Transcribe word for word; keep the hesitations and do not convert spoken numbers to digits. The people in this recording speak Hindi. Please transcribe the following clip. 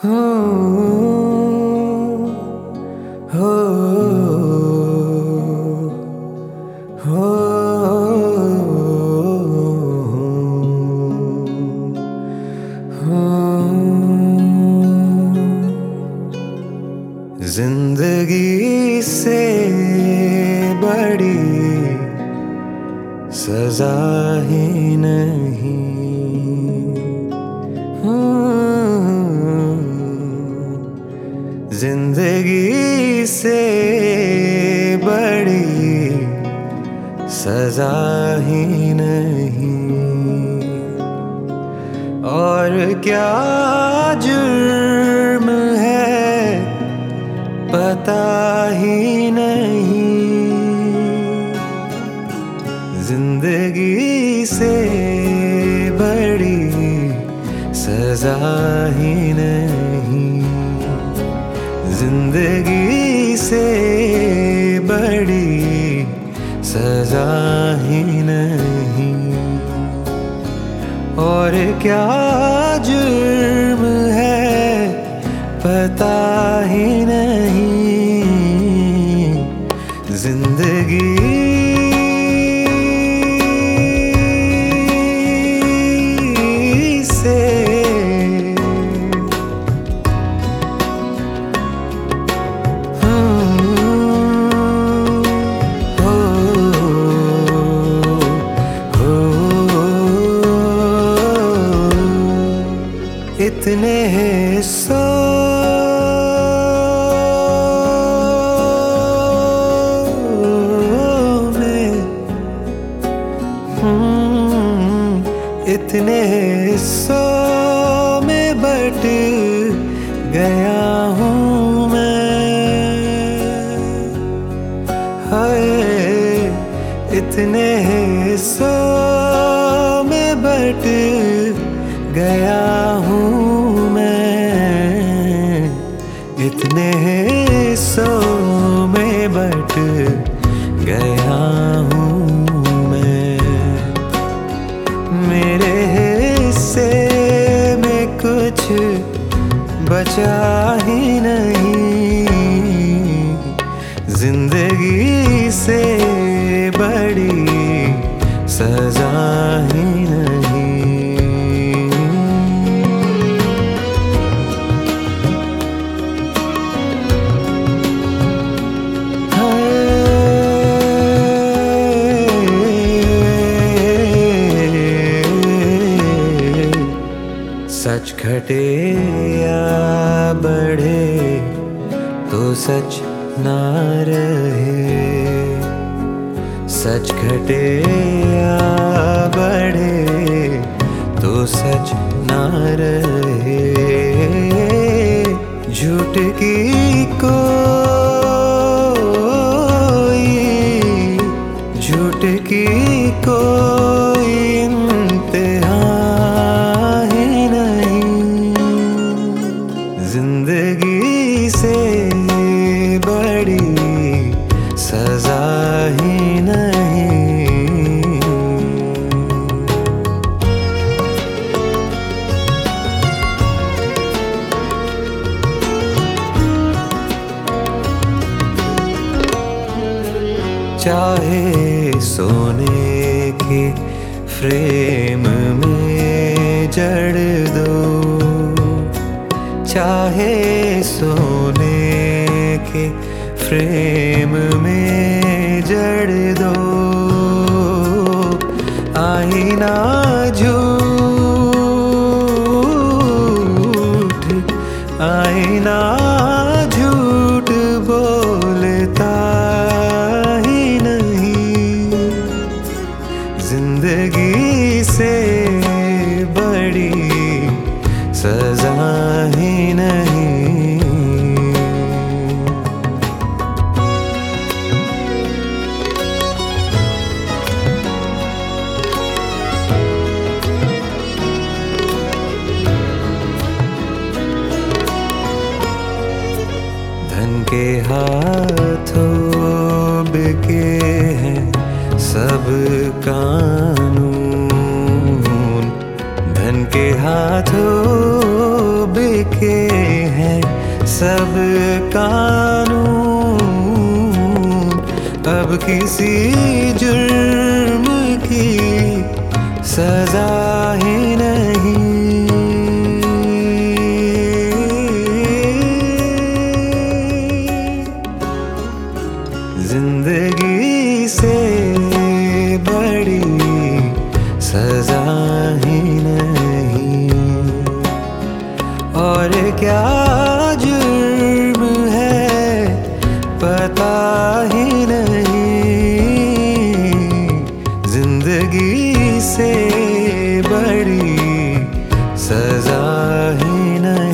हो हो हो हो जिंदगी से बड़ी सजा ही नहीं। जिंदगी से बड़ी सजा ही नहीं। और क्या जुर्म है पता ही नहीं। जिंदगी से बड़ी सजा ही नहीं। जिंदगी से बड़ी सजा ही नहीं। और क्या जुर्म है पता ही नहीं। जिंदगी इतने हिस्सों में इतने हिस्सों में बट गया हूँ मैं। हाय इतने हिस्सों में बट गया हूँ मैं। इतने हिस्सों में बट गया हूँ मैं। मेरे हिस्से में कुछ बचा ही नहीं। जिंदगी से बड़ी सजा ही नहीं। सच घटे या बढ़े तो सच ना रहे। सच घटे या बढ़े तो सच ना रहे। झूठ की कोई झूठ की कोई इंतहा जिंदगी से बड़ी सजा ही नहीं। चाहे सोने के फ्रेम में जड़ दो। चाहे सोने के फ्रेम में जड़ दो। आईना झूठ आईना झूठ बोलता ही नहीं। जिंदगी से बड़ी सजा ही नहीं। धन के हाथों बिके हैं सब कानून। धन के हाथों बिके सब कानून, अब किसी जुर्म की सजा ही नहीं। जिंदगी से बड़ी सजा ही नहीं, और क्या जुर्म है पता ही नहीं। जिंदगी से बड़ी सजा ही नहीं।